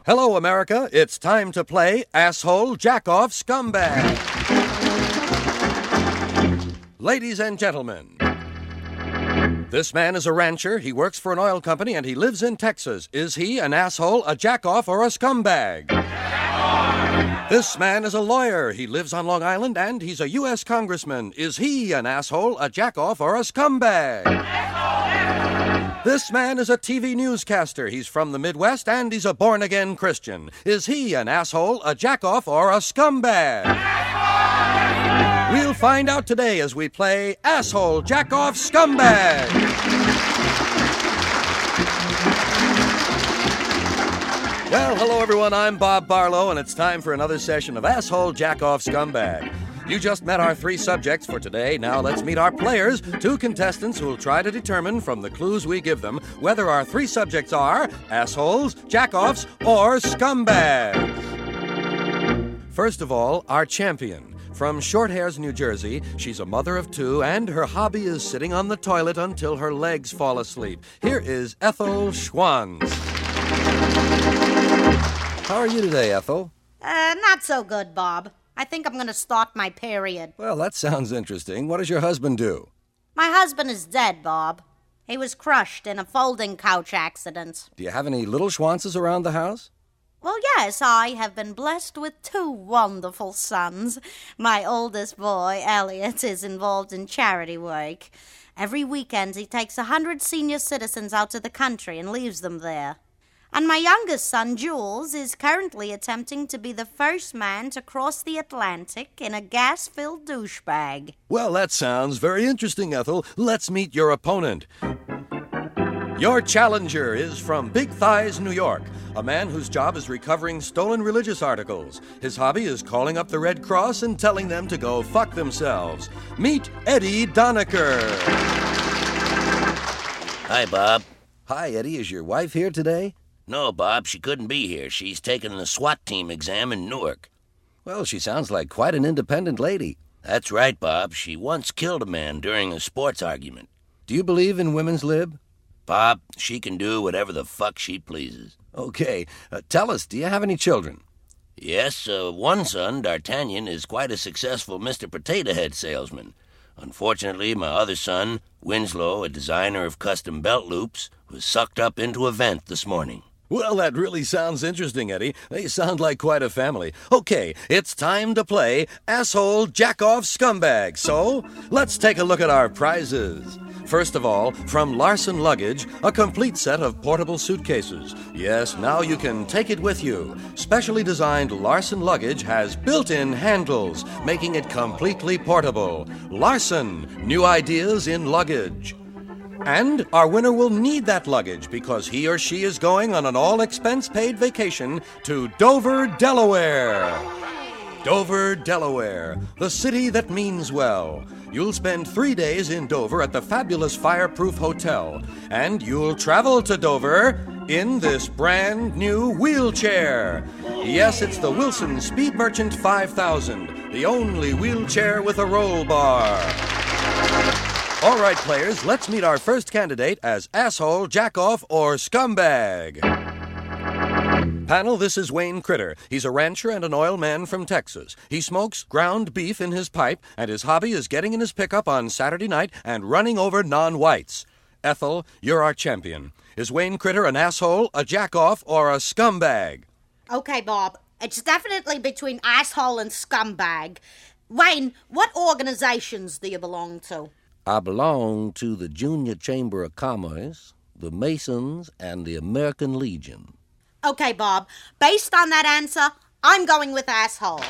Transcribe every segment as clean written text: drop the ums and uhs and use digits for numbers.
Hello, America. It's time to play Asshole Jackoff Scumbag. Ladies and gentlemen, this man is a rancher, he works for an oil company, and he lives in Texas. Is he an asshole, a jackoff, or a scumbag? This man is a lawyer. He lives on Long Island, and he's a U.S. congressman. Is he an asshole, a jackoff, or a scumbag? This man is a TV newscaster. He's from the Midwest, and he's a born-again Christian. Is he an asshole, a jackoff, or a scumbag? We'll find out today as we play Asshole Jackoff Scumbag. Well, hello everyone, I'm Bob Barlow, and it's time for another session of Asshole Jackoff Scumbag. You just met our three subjects for today. Now let's meet our players, two contestants who will try to determine from the clues we give them whether our three subjects are assholes, jackoffs, or scumbags. First of all, our champion. From Short Hairs, New Jersey, she's a mother of two, and her hobby is sitting on the toilet until her legs fall asleep. Here is Ethel Schwanz. How are you today, Ethel? Not so good, Bob. I think I'm going to start my period. Well, that sounds interesting. What does your husband do? My husband is dead, Bob. He was crushed in a folding couch accident. Do you have any little Schwanzes around the house? Well, yes, I have been blessed with two wonderful sons. My oldest boy, Elliot, is involved in charity work. Every weekend he takes 100 senior citizens out to the country and leaves them there. And my youngest son, Jules, is currently attempting to be the first man to cross the Atlantic in a gas-filled douchebag. Well, that sounds very interesting, Ethel. Let's meet your opponent. Your challenger is from Big Thighs, New York, a man whose job is recovering stolen religious articles. His hobby is calling up the Red Cross and telling them to go fuck themselves. Meet Eddie Donaker. Hi, Bob. Hi, Eddie. Is your wife here today? No, Bob, she couldn't be here. She's taking the SWAT team exam in Newark. Well, she sounds like quite an independent lady. That's right, Bob. She once killed a man during a sports argument. Do you believe in women's lib? Bob, she can do whatever the fuck she pleases. Okay. Tell us, do you have any children? Yes, one son, D'Artagnan, is quite a successful Mr. Potato Head salesman. Unfortunately, my other son, Winslow, a designer of custom belt loops, was sucked up into a vent this morning. Well, that really sounds interesting, Eddie. They sound like quite a family. Okay, it's time to play Asshole Jackoff Scumbag. So, let's take a look at our prizes. First of all, from Larson Luggage, a complete set of portable suitcases. Yes, now you can take it with you. Specially designed Larson Luggage has built-in handles, making it completely portable. Larson, new ideas in luggage. And our winner will need that luggage because he or she is going on an all-expense-paid vacation to Dover, Delaware. Dover, Delaware, the city that means well. You'll spend 3 days in Dover at the fabulous Fireproof Hotel, and you'll travel to Dover in this brand new wheelchair. Yes, it's the Wilson Speed Merchant 5000, the only wheelchair with a roll bar. All right, players, let's meet our first candidate as asshole, jackoff, or scumbag. Panel, this is Wayne Critter. He's a rancher and an oil man from Texas. He smokes ground beef in his pipe, and his hobby is getting in his pickup on Saturday night and running over non-whites. Ethel, you're our champion. Is Wayne Critter an asshole, a jackoff, or a scumbag? Okay, Bob. It's definitely between asshole and scumbag. Wayne, what organizations do you belong to? I belong to the Junior Chamber of Commerce, the Masons, and the American Legion. Okay, Bob. Based on that answer, I'm going with asshole.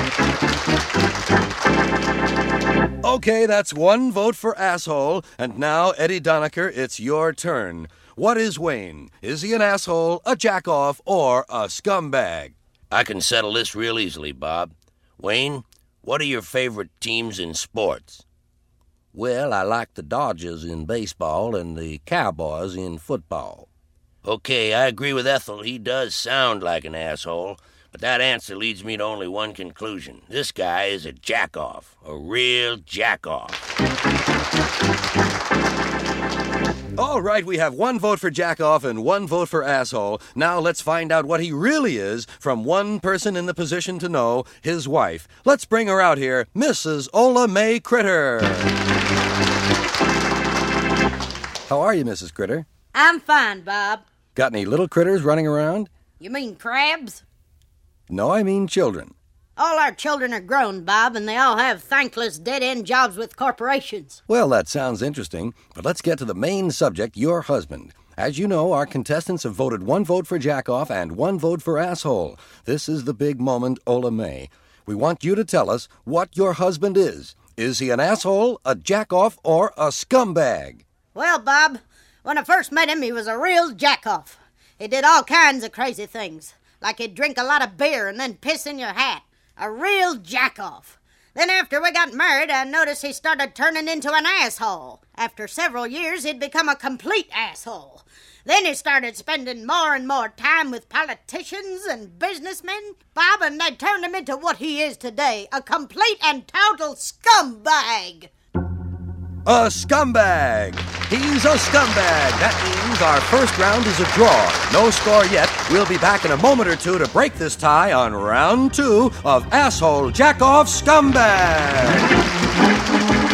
Okay, that's one vote for asshole. And now, Eddie Donaker, it's your turn. What is Wayne? Is he an asshole, a jackoff, or a scumbag? I can settle this real easily, Bob. Wayne, what are your favorite teams in sports? Well, I like the Dodgers in baseball and the Cowboys in football. Okay, I agree with Ethel. He does sound like an asshole, but that answer leads me to only one conclusion. This guy is a jackoff, a real jackoff. All right, we have 1 vote for Jackoff and 1 vote for Asshole. Now let's find out what he really is from one person in the position to know, his wife. Let's bring her out here, Mrs. Ola Mae Critter. How are you, Mrs. Critter? I'm fine, Bob. Got any little critters running around? You mean crabs? No, I mean children. All our children are grown, Bob, and they all have thankless dead-end jobs with corporations. Well, that sounds interesting, but let's get to the main subject, your husband. As you know, our contestants have voted 1 vote for Jackoff and 1 vote for Asshole. This is the big moment, Ola Mae. We want you to tell us what your husband is. Is he an asshole, a jackoff, or a scumbag? Well, Bob, when I first met him, he was a real jackoff. He did all kinds of crazy things, like he'd drink a lot of beer and then piss in your hat. A real jackoff. Then after we got married, I noticed he started turning into an asshole. After several years, he'd become a complete asshole. Then he started spending more and more time with politicians and businessmen, Bob, and they turned him into what he is today, a complete and total scumbag. A scumbag! He's a scumbag! That means our first round is a draw. No score yet. We'll be back in a moment or two to break this tie on round 2 of Asshole Jackoff Scumbag!